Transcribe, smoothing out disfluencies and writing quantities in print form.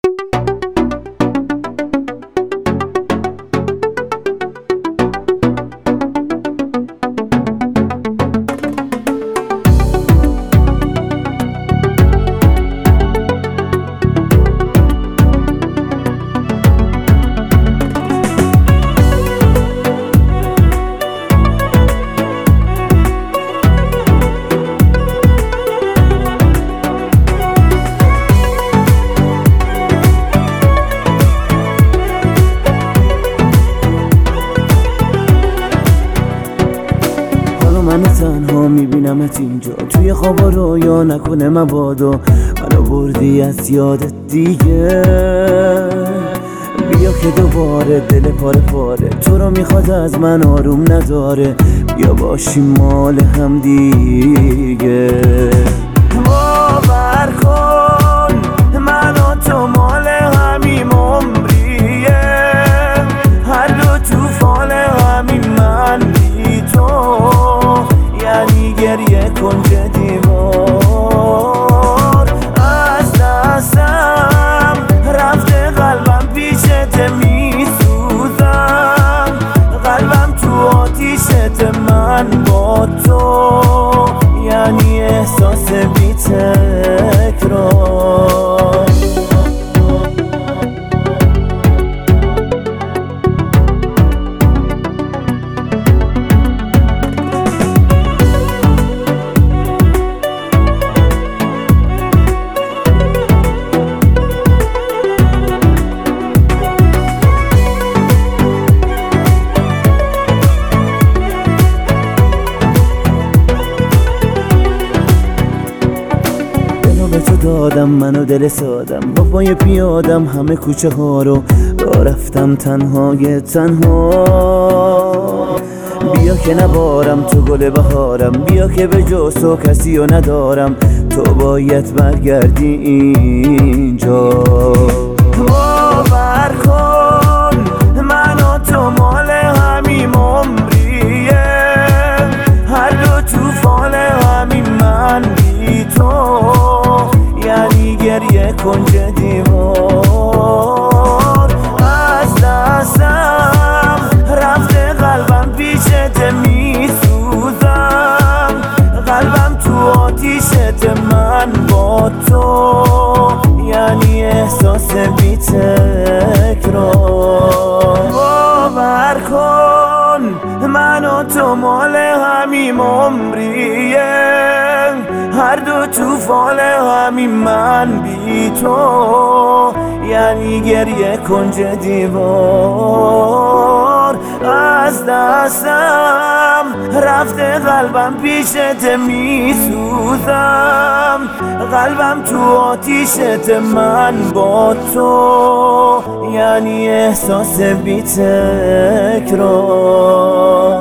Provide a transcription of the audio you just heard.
منو تنها میبینمت اینجا توی خوابا رویا نکنه مبادا منو بردی از یادت دیگه. بیا که دوباره دل پاره پاره تو رو میخواد از من آروم نداره، بیا باشیم مال هم دیگه. باور کن من و تو مال همیم عمریه، هر دو تو فال همین من بی تو، یعنی گریه کن که دیوار از دستم رفته، قلبم پیشت میسوزم، قلبم تو آتیشت من با تو، یعنی احساس بی تکرار. به تو دادم منو دل سادم، با پای پیادم همه کوچه ها رو رفتم تنهای تنها. بیا که نبارم تو گل بهارم، بیا که به جز تو کسی رو ندارم، تو باید برگردی اینجا. باور کن من و تو مال همیم عمریه، هر دو تو فال همین من بی تو، یعنی گریه کن که دیوار از دستم رفته، قلبم پیشت میسوزم، قلبم تو آتیشت من با تو، یعنی احساس بی تکرار. باور کن من و تو مال همیم عمریه، هر دو تو فال همین من بی تو، یعنی گریه کن که دیوار از دستم رفته، قلبم پیشت میسوزم، قلبم تو آتیشت من با تو، یعنی احساس بی تکرار.